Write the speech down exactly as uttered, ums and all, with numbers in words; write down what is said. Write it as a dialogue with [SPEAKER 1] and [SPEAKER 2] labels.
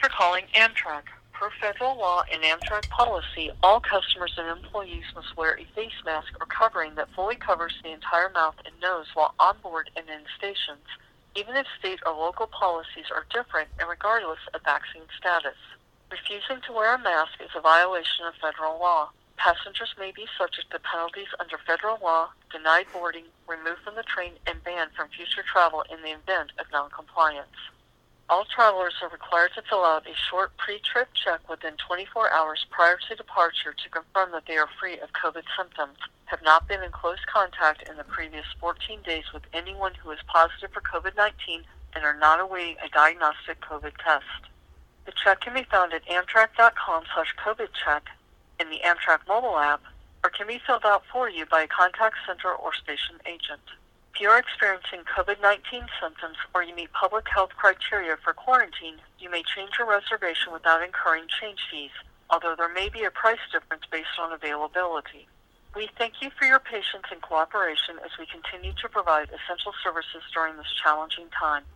[SPEAKER 1] for calling Amtrak. Per federal law and Amtrak policy, all customers and employees must wear a face mask or covering that fully covers the entire mouth and nose while on board and in stations, even if state or local policies are different and regardless of vaccine status. Refusing to wear a mask is a violation of federal law. Passengers may be subject to penalties under federal law, denied boarding, removed from the train, and banned from future travel in the event of noncompliance. All travelers are required to fill out a short pre-trip check within twenty-four hours prior to departure to confirm that they are free of COVID symptoms, have not been in close contact in the previous fourteen days with anyone who is positive for COVID nineteen, and are not awaiting a diagnostic COVID test. The check can be found at amtrak.com slash COVID check in the Amtrak mobile app, or can be filled out for you by a contact center or station agent. If you are experiencing COVID nineteen symptoms or you meet public health criteria for quarantine, you may change your reservation without incurring change fees, although there may be a price difference based on availability. We thank you for your patience and cooperation as we continue to provide essential services during this challenging time.